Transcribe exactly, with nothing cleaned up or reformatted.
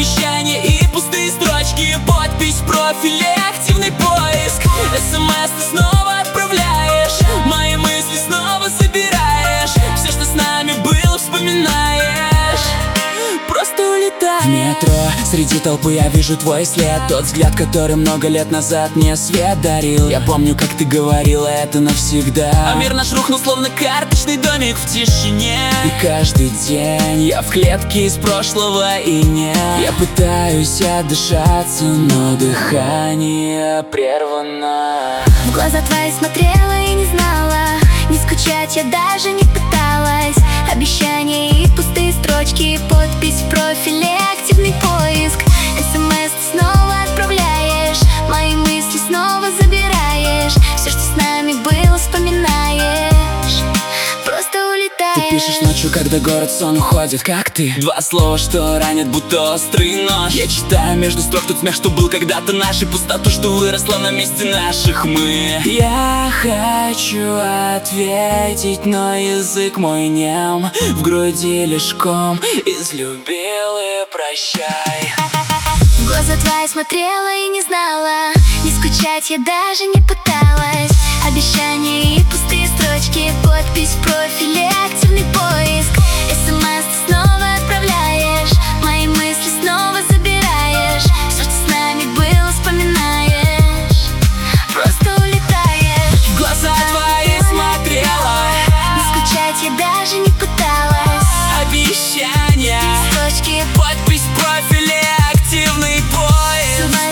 Обещания и пустые строчки, подпись в профиле, активный поиск. СМС ты снова отправляешь, мои мысли снова забираешь. Все, что с нами было, вспоминаешь. Просто улетаешь. В метро среди толпы я вижу твой след, тот взгляд, который много лет назад мне свет дарил. Я помню, как ты говорила, это навсегда. А мир наш рухнул, словно карточный домик в тишине. И каждый день я в клетке из прошлого и нет. Я пытаюсь отдышаться, но дыхание прервано. В глаза твои смотрела и не знала, не скучать я даже не пыталась. Обещания и пустые строчки, подпись в профиле, активный поиск. СМС ты снова отправляешь, мои мысли снова забираешь. Все, что с нами было, вспоминаешь. Просто улетаешь. Ты пишешь ночью, когда город сон уходит, как ты. Два слова, что ранят, будто острый нож. Я читаю между строк тот смех, что был когда-то наш, и пустоту, что выросла на месте наших мы. Я хочу ответить, но язык мой нем, в груди лишь ком, излюбил и прощай. В глаза твои смотрела и не знала, не скучать я даже не пыталась. Обещания и пустые строчки, подпись в профиле, активный поиск. СМС ты снова отправляешь, мои мысли снова забираешь. Все, что с нами было, вспоминаешь. Просто улетаешь. В глаза твои смотрела, не скучать я даже не пыталась. обещания, Строчки, подпись в профиле, активный поиск.